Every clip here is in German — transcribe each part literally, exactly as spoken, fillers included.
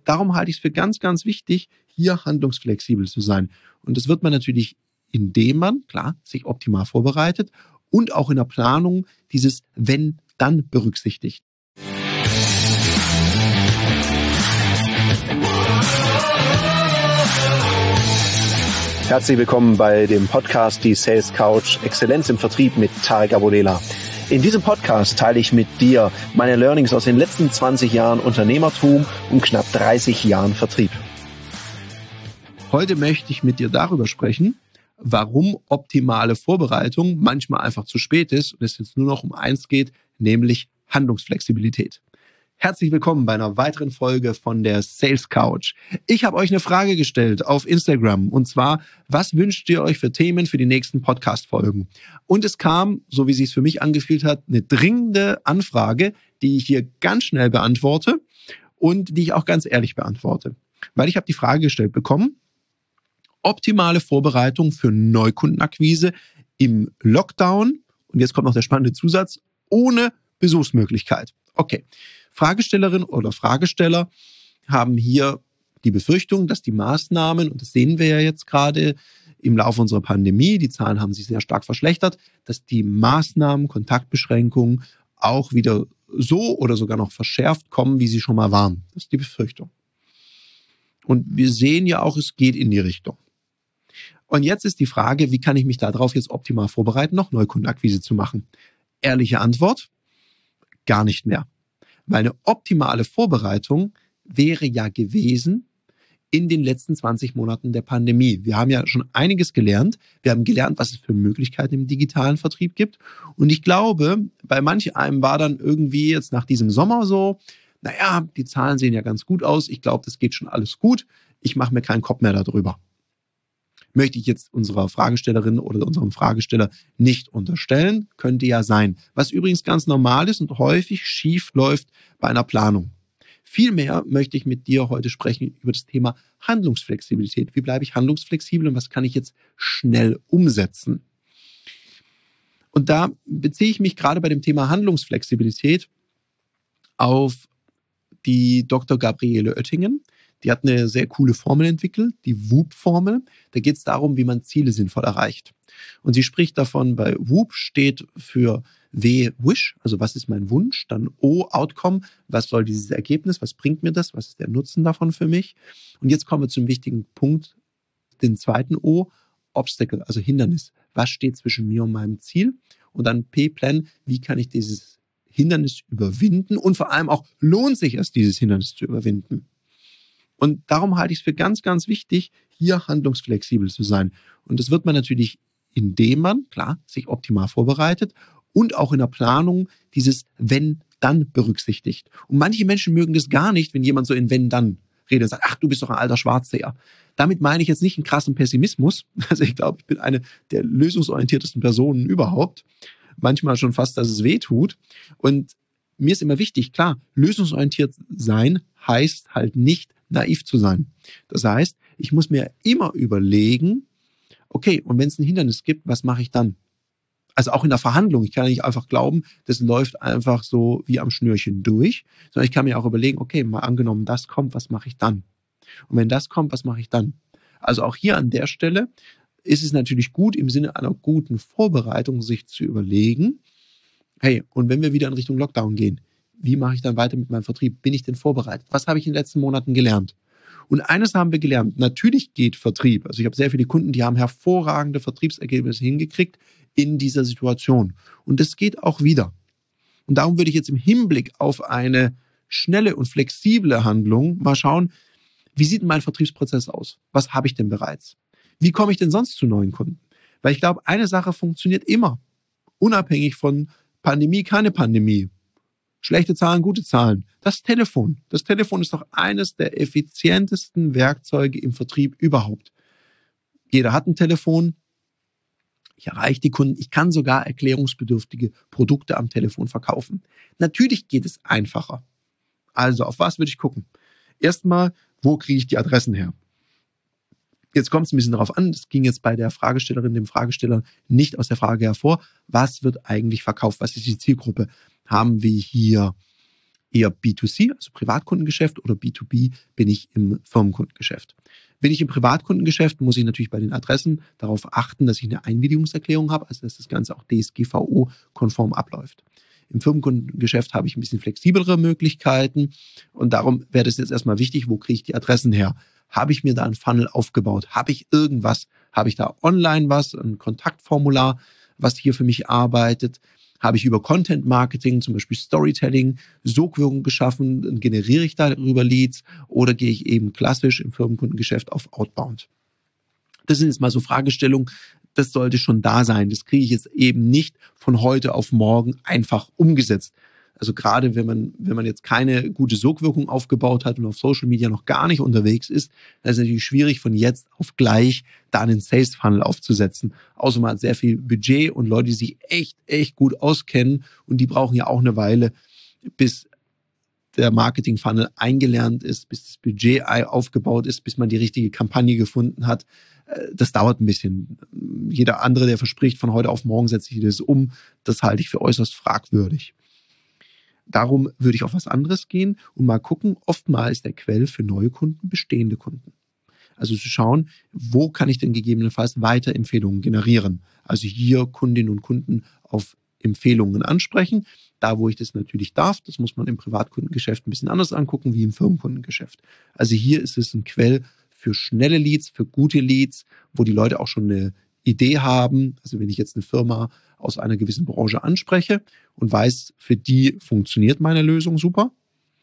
darum halte ich es für ganz, ganz wichtig, hier handlungsflexibel zu sein. Und das wird man natürlich, indem man, klar, sich optimal vorbereitet und auch in der Planung dieses Wenn-Dann berücksichtigt. Herzlich willkommen bei dem Podcast Die Sales Couch Exzellenz im Vertrieb mit Tarek Abodela. In diesem Podcast teile ich mit dir meine Learnings aus den letzten zwanzig Jahren Unternehmertum und knapp dreißig Jahren Vertrieb. Heute möchte ich mit dir darüber sprechen, warum optimale Vorbereitung manchmal einfach zu spät ist und es jetzt nur noch um eins geht, nämlich Handlungsflexibilität. Herzlich willkommen bei einer weiteren Folge von der Sales Couch. Ich habe euch eine Frage gestellt auf Instagram und zwar, was wünscht ihr euch für Themen für die nächsten Podcast-Folgen? Und es kam, so wie es sich für mich angefühlt hat, eine dringende Anfrage, die ich hier ganz schnell beantworte und die ich auch ganz ehrlich beantworte. Weil ich habe die Frage gestellt bekommen, optimale Vorbereitung für Neukundenakquise im Lockdown, und jetzt kommt noch der spannende Zusatz, ohne Besuchsmöglichkeit. Okay. Fragestellerin oder Fragesteller haben hier die Befürchtung, dass die Maßnahmen, und das sehen wir ja jetzt gerade im Laufe unserer Pandemie, die Zahlen haben sich sehr stark verschlechtert, dass die Maßnahmen, Kontaktbeschränkungen auch wieder so oder sogar noch verschärft kommen, wie sie schon mal waren. Das ist die Befürchtung. Und wir sehen ja auch, es geht in die Richtung. Und jetzt ist die Frage, wie kann ich mich darauf jetzt optimal vorbereiten, noch Neukundenakquise zu machen? Ehrliche Antwort, gar nicht mehr. Weil eine optimale Vorbereitung wäre ja gewesen in den letzten zwanzig Monaten der Pandemie. Wir haben ja schon einiges gelernt. Wir haben gelernt, was es für Möglichkeiten im digitalen Vertrieb gibt. Und ich glaube, bei manch einem war dann irgendwie jetzt nach diesem Sommer so, naja, die Zahlen sehen ja ganz gut aus. Ich glaube, das geht schon alles gut. Ich mache mir keinen Kopf mehr darüber. Möchte ich jetzt unserer Fragestellerin oder unserem Fragesteller nicht unterstellen, könnte ja sein. Was übrigens ganz normal ist und häufig schief läuft bei einer Planung. Vielmehr möchte ich mit dir heute sprechen über das Thema Handlungsflexibilität. Wie bleibe ich handlungsflexibel und was kann ich jetzt schnell umsetzen? Und da beziehe ich mich gerade bei dem Thema Handlungsflexibilität auf die Doktor Gabriele Oettingen. Die hat eine sehr coole Formel entwickelt, die WOOP-Formel. Da geht es darum, wie man Ziele sinnvoll erreicht. Und sie spricht davon, bei WOOP steht für W, Wish, also was ist mein Wunsch, dann O, Outcome, was soll dieses Ergebnis, was bringt mir das, was ist der Nutzen davon für mich. Und jetzt kommen wir zum wichtigen Punkt, den zweiten O, Obstacle, also Hindernis. Was steht zwischen mir und meinem Ziel? Und dann P, Plan, wie kann ich dieses Hindernis überwinden und vor allem auch, lohnt sich es, dieses Hindernis zu überwinden? Und darum halte ich es für ganz, ganz wichtig, hier handlungsflexibel zu sein. Und das wird man natürlich, indem man, klar, sich optimal vorbereitet und auch in der Planung dieses Wenn-Dann berücksichtigt. Und manche Menschen mögen das gar nicht, wenn jemand so in Wenn-Dann redet und sagt, ach, du bist doch ein alter Schwarzseher. Damit meine ich jetzt nicht einen krassen Pessimismus. Also ich glaube, ich bin eine der lösungsorientiertesten Personen überhaupt. Manchmal schon fast, dass es weh tut. Und mir ist immer wichtig, klar, lösungsorientiert sein heißt halt nicht naiv zu sein. Das heißt, ich muss mir immer überlegen, okay, und wenn es ein Hindernis gibt, was mache ich dann? Also auch in der Verhandlung. Ich kann nicht einfach glauben, das läuft einfach so wie am Schnürchen durch, sondern ich kann mir auch überlegen, okay, mal angenommen, das kommt, was mache ich dann? Und wenn das kommt, was mache ich dann? Also auch hier an der Stelle ist es natürlich gut, im Sinne einer guten Vorbereitung sich zu überlegen, hey, und wenn wir wieder in Richtung Lockdown gehen, wie mache ich dann weiter mit meinem Vertrieb? Bin ich denn vorbereitet? Was habe ich in den letzten Monaten gelernt? Und eines haben wir gelernt. Natürlich geht Vertrieb. Also ich habe sehr viele Kunden, die haben hervorragende Vertriebsergebnisse hingekriegt in dieser Situation. Und das geht auch wieder. Und darum würde ich jetzt im Hinblick auf eine schnelle und flexible Handlung mal schauen, wie sieht denn mein Vertriebsprozess aus? Was habe ich denn bereits? Wie komme ich denn sonst zu neuen Kunden? Weil ich glaube, eine Sache funktioniert immer. Unabhängig von Pandemie, keine Pandemie. Schlechte Zahlen, gute Zahlen. Das Telefon. Das Telefon ist doch eines der effizientesten Werkzeuge im Vertrieb überhaupt. Jeder hat ein Telefon. Ich erreiche die Kunden. Ich kann sogar erklärungsbedürftige Produkte am Telefon verkaufen. Natürlich geht es einfacher. Also, auf was würde ich gucken? Erstmal, wo kriege ich die Adressen her? Jetzt kommt es ein bisschen darauf an, das ging jetzt bei der Fragestellerin, dem Fragesteller nicht aus der Frage hervor, was wird eigentlich verkauft, was ist die Zielgruppe? Haben wir hier eher B zwei C, also Privatkundengeschäft, oder B zwei B bin ich im Firmenkundengeschäft. Bin ich im Privatkundengeschäft, muss ich natürlich bei den Adressen darauf achten, dass ich eine Einwilligungserklärung habe, also dass das Ganze auch D S G V O-konform abläuft. Im Firmenkundengeschäft habe ich ein bisschen flexiblere Möglichkeiten und darum wäre das jetzt erstmal wichtig, wo kriege ich die Adressen her? Habe ich mir da einen Funnel aufgebaut? Habe ich irgendwas? Habe ich da online was, ein Kontaktformular, was hier für mich arbeitet? Habe ich über Content Marketing, zum Beispiel Storytelling, Sogwirkung geschaffen, dann generiere ich darüber Leads oder gehe ich eben klassisch im Firmenkundengeschäft auf Outbound? Das sind jetzt mal so Fragestellungen, das sollte schon da sein. Das kriege ich jetzt eben nicht von heute auf morgen einfach umgesetzt. Also gerade wenn man, wenn man jetzt keine gute Sogwirkung aufgebaut hat und auf Social Media noch gar nicht unterwegs ist, dann ist es natürlich schwierig, von jetzt auf gleich da einen Sales Funnel aufzusetzen. Außer man hat sehr viel Budget und Leute, die sich echt, echt gut auskennen und die brauchen ja auch eine Weile, bis der Marketing Funnel eingelernt ist, bis das Budget aufgebaut ist, bis man die richtige Kampagne gefunden hat. Das dauert ein bisschen. Jeder andere, der verspricht, von heute auf morgen setze ich das um, das halte ich für äußerst fragwürdig. Darum würde ich auf was anderes gehen und mal gucken, oftmals ist der Quell für neue Kunden bestehende Kunden. Also zu schauen, wo kann ich denn gegebenenfalls Weiterempfehlungen generieren? Also hier Kundinnen und Kunden auf Empfehlungen ansprechen. Da, wo ich das natürlich darf, das muss man im Privatkundengeschäft ein bisschen anders angucken wie im Firmenkundengeschäft. Also hier ist es ein Quell für schnelle Leads, für gute Leads, wo die Leute auch schon eine Idee haben. Also wenn ich jetzt eine Firma aus einer gewissen Branche anspreche und weiß, für die funktioniert meine Lösung super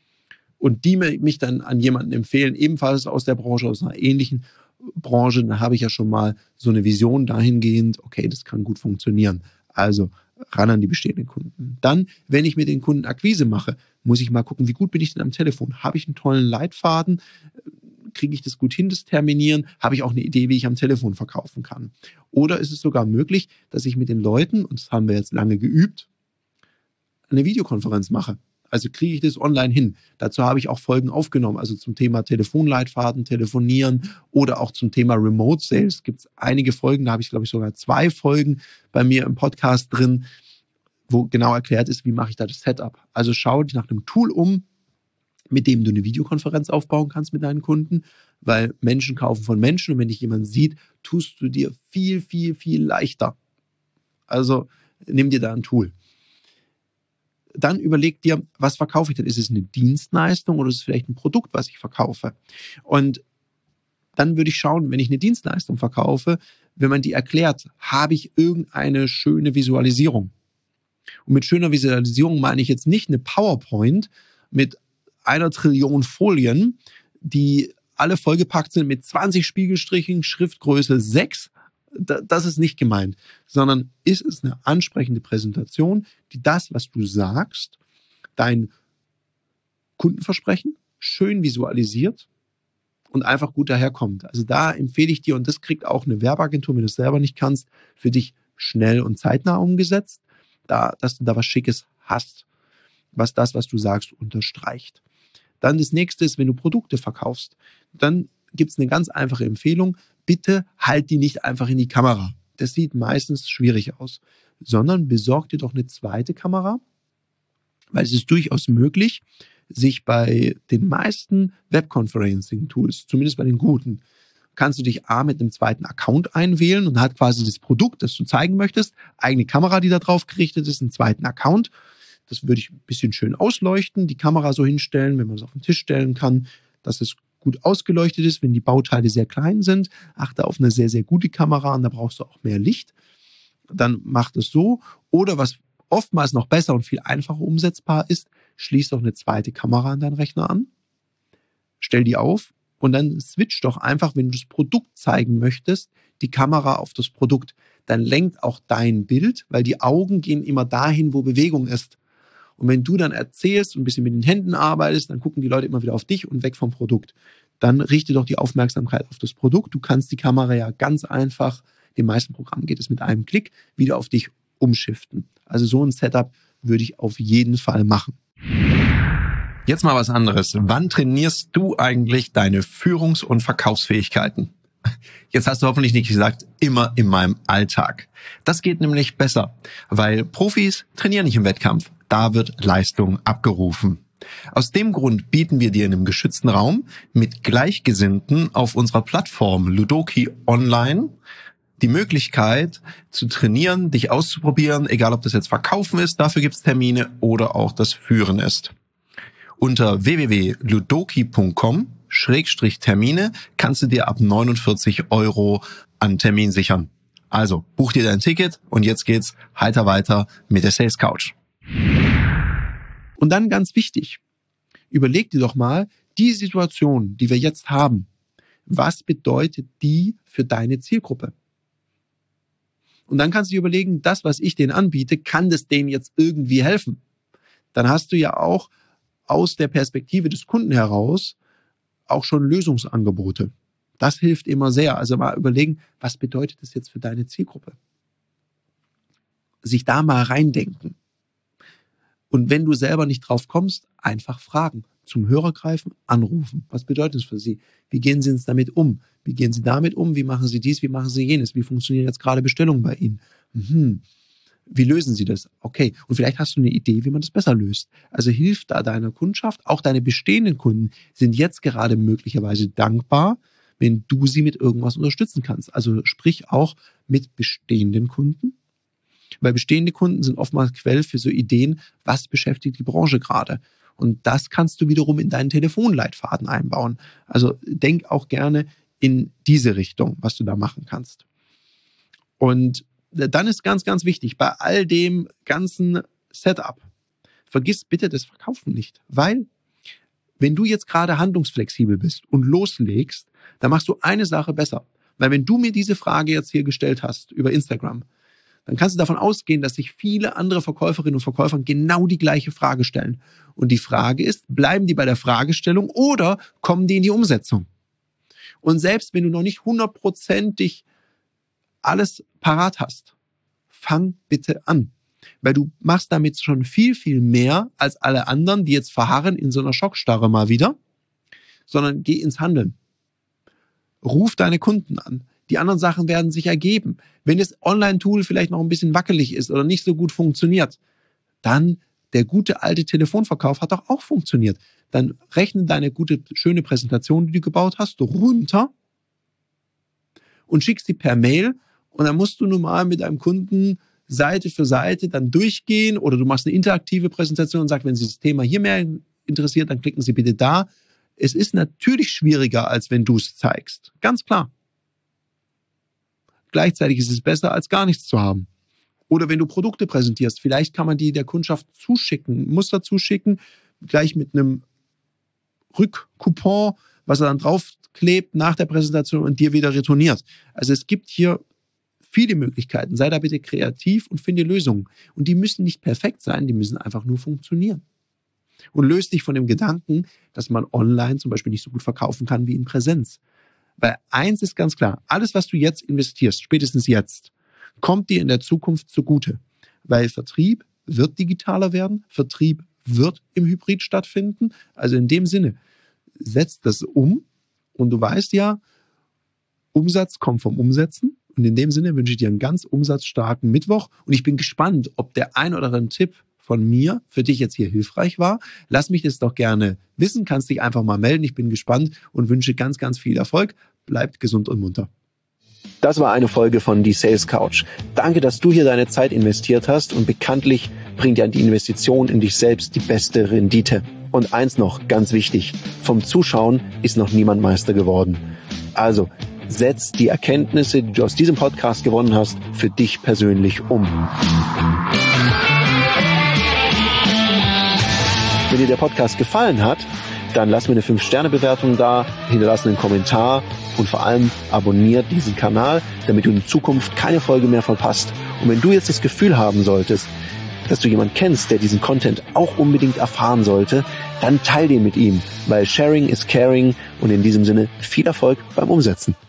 und die mich dann an jemanden empfehlen, ebenfalls aus der Branche, aus einer ähnlichen Branche, dann habe ich ja schon mal so eine Vision dahingehend, okay, das kann gut funktionieren. Also ran an die bestehenden Kunden. Dann, wenn ich mit den Kunden Akquise mache, muss ich mal gucken, wie gut bin ich denn am Telefon? Habe ich einen tollen Leitfaden? Kriege ich das gut hin, das Terminieren? Habe ich auch eine Idee, wie ich am Telefon verkaufen kann? Oder ist es sogar möglich, dass ich mit den Leuten, und das haben wir jetzt lange geübt, eine Videokonferenz mache? Also kriege ich das online hin? Dazu habe ich auch Folgen aufgenommen, also zum Thema Telefonleitfaden, Telefonieren oder auch zum Thema Remote Sales. Gibt es einige Folgen, da habe ich glaube ich sogar zwei Folgen bei mir im Podcast drin, wo genau erklärt ist, wie mache ich da das Setup. Also schau dich nach einem Tool um, mit dem du eine Videokonferenz aufbauen kannst mit deinen Kunden, weil Menschen kaufen von Menschen und wenn dich jemand sieht, tust du dir viel, viel, viel leichter. Also nimm dir da ein Tool. Dann überleg dir, was verkaufe ich denn? Ist es eine Dienstleistung oder ist es vielleicht ein Produkt, was ich verkaufe? Und dann würde ich schauen, wenn ich eine Dienstleistung verkaufe, wenn man die erklärt, habe ich irgendeine schöne Visualisierung. Und mit schöner Visualisierung meine ich jetzt nicht eine PowerPoint mit einer Trillion Folien, die alle vollgepackt sind mit zwanzig Spiegelstrichen, Schriftgröße sechs. Das ist nicht gemeint, sondern ist es eine ansprechende Präsentation, die das, was du sagst, dein Kundenversprechen schön visualisiert und einfach gut daherkommt. Also da empfehle ich dir, und das kriegt auch eine Werbeagentur, wenn du es selber nicht kannst, für dich schnell und zeitnah umgesetzt, da, dass du da was Schickes hast, was das, was du sagst, unterstreicht. Dann das nächste ist, wenn du Produkte verkaufst, dann gibt es eine ganz einfache Empfehlung, bitte halt die nicht einfach in die Kamera. Das sieht meistens schwierig aus, sondern besorg dir doch eine zweite Kamera, weil es ist durchaus möglich, sich bei den meisten Webconferencing-Tools, zumindest bei den guten, kannst du dich A mit einem zweiten Account einwählen und hat quasi das Produkt, das du zeigen möchtest, eigene Kamera, die da drauf gerichtet ist, einen zweiten Account. Das würde ich ein bisschen schön ausleuchten, die Kamera so hinstellen, wenn man es auf den Tisch stellen kann, dass es gut ausgeleuchtet ist, wenn die Bauteile sehr klein sind. Achte auf eine sehr, sehr gute Kamera und da brauchst du auch mehr Licht. Dann mach es so. Oder was oftmals noch besser und viel einfacher umsetzbar ist, schließ doch eine zweite Kamera an deinen Rechner an, stell die auf und dann switch doch einfach, wenn du das Produkt zeigen möchtest, die Kamera auf das Produkt. Dann lenkt auch dein Bild, weil die Augen gehen immer dahin, wo Bewegung ist. Und wenn du dann erzählst und ein bisschen mit den Händen arbeitest, dann gucken die Leute immer wieder auf dich und weg vom Produkt. Dann richte doch die Aufmerksamkeit auf das Produkt. Du kannst die Kamera ja ganz einfach, in den meisten Programmen geht es mit einem Klick, wieder auf dich umschiften. Also so ein Setup würde ich auf jeden Fall machen. Jetzt mal was anderes. Wann trainierst du eigentlich deine Führungs- und Verkaufsfähigkeiten? Jetzt hast du hoffentlich nicht gesagt, immer in meinem Alltag. Das geht nämlich besser, weil Profis trainieren nicht im Wettkampf. Da wird Leistung abgerufen. Aus dem Grund bieten wir dir in einem geschützten Raum mit Gleichgesinnten auf unserer Plattform Ludoki Online die Möglichkeit zu trainieren, dich auszuprobieren, egal ob das jetzt Verkaufen ist, dafür gibt's Termine, oder auch das Führen ist. Unter w w w punkt ludoki punkt com Schrägstrich Termine kannst du dir ab neunundvierzig Euro an Termin sichern. Also buch dir dein Ticket und jetzt geht's heiter weiter mit der Sales Couch. Und dann ganz wichtig, überleg dir doch mal, die Situation, die wir jetzt haben, was bedeutet die für deine Zielgruppe? Und dann kannst du dir überlegen, das, was ich denen anbiete, kann das denen jetzt irgendwie helfen? Dann hast du ja auch aus der Perspektive des Kunden heraus auch schon Lösungsangebote. Das hilft immer sehr. Also mal überlegen, was bedeutet das jetzt für deine Zielgruppe? Sich da mal reindenken. Und wenn du selber nicht drauf kommst, einfach fragen. Zum Hörer greifen, anrufen. Was bedeutet das für Sie? Wie gehen Sie jetzt damit um? Wie gehen Sie damit um? Wie machen Sie dies? Wie machen Sie jenes? Wie funktionieren jetzt gerade Bestellungen bei Ihnen? Mhm. Wie lösen Sie das? Okay. Und vielleicht hast du eine Idee, wie man das besser löst. Also hilf da deiner Kundschaft. Auch deine bestehenden Kunden sind jetzt gerade möglicherweise dankbar, wenn du sie mit irgendwas unterstützen kannst. Also sprich auch mit bestehenden Kunden. Weil bestehende Kunden sind oftmals Quell für so Ideen, was beschäftigt die Branche gerade. Und das kannst du wiederum in deinen Telefonleitfaden einbauen. Also denk auch gerne in diese Richtung, was du da machen kannst. Und dann ist ganz, ganz wichtig, bei all dem ganzen Setup, vergiss bitte das Verkaufen nicht. Weil, wenn du jetzt gerade handlungsflexibel bist und loslegst, dann machst du eine Sache besser. Weil wenn du mir diese Frage jetzt hier gestellt hast über Instagram, dann kannst du davon ausgehen, dass sich viele andere Verkäuferinnen und Verkäufer genau die gleiche Frage stellen. Und die Frage ist, bleiben die bei der Fragestellung oder kommen die in die Umsetzung? Und selbst wenn du noch nicht hundertprozentig alles parat hast, fang bitte an. Weil du machst damit schon viel, viel mehr als alle anderen, die jetzt verharren in so einer Schockstarre mal wieder, sondern geh ins Handeln. Ruf deine Kunden an. Die anderen Sachen werden sich ergeben. Wenn das Online-Tool vielleicht noch ein bisschen wackelig ist oder nicht so gut funktioniert, dann der gute alte Telefonverkauf hat doch auch funktioniert. Dann rechne deine gute, schöne Präsentation, die du gebaut hast, runter und schick sie per Mail. Und dann musst du nun mal mit einem Kunden Seite für Seite dann durchgehen oder du machst eine interaktive Präsentation und sagst, wenn Sie das Thema hier mehr interessiert, dann klicken Sie bitte da. Es ist natürlich schwieriger, als wenn du es zeigst. Ganz klar. Gleichzeitig ist es besser, als gar nichts zu haben. Oder wenn du Produkte präsentierst, vielleicht kann man die der Kundschaft zuschicken, Muster zuschicken, gleich mit einem Rückcoupon, was er dann draufklebt nach der Präsentation und dir wieder retourniert. Also es gibt hier viele Möglichkeiten. Sei da bitte kreativ und finde Lösungen. Und die müssen nicht perfekt sein, die müssen einfach nur funktionieren. Und löst dich von dem Gedanken, dass man online zum Beispiel nicht so gut verkaufen kann wie in Präsenz. Weil eins ist ganz klar, alles, was du jetzt investierst, spätestens jetzt, kommt dir in der Zukunft zugute. Weil Vertrieb wird digitaler werden, Vertrieb wird im Hybrid stattfinden. Also in dem Sinne, setzt das um und du weißt ja, Umsatz kommt vom Umsetzen. Und in dem Sinne wünsche ich dir einen ganz umsatzstarken Mittwoch. Und ich bin gespannt, ob der ein oder andere Tipp von mir für dich jetzt hier hilfreich war. Lass mich das doch gerne wissen, kannst dich einfach mal melden. Ich bin gespannt und wünsche ganz, ganz viel Erfolg. Bleibt gesund und munter. Das war eine Folge von Die Sales Couch. Danke, dass du hier deine Zeit investiert hast und bekanntlich bringt ja die Investition in dich selbst die beste Rendite. Und eins noch, ganz wichtig, vom Zuschauen ist noch niemand Meister geworden. Also, setz die Erkenntnisse, die du aus diesem Podcast gewonnen hast, für dich persönlich um. Wenn dir der Podcast gefallen hat, dann lass mir eine fünf Sterne Bewertung da, hinterlass einen Kommentar und vor allem abonniert diesen Kanal, damit du in Zukunft keine Folge mehr verpasst. Und wenn du jetzt das Gefühl haben solltest, dass du jemanden kennst, der diesen Content auch unbedingt erfahren sollte, dann teil den mit ihm, weil Sharing is Caring und in diesem Sinne viel Erfolg beim Umsetzen.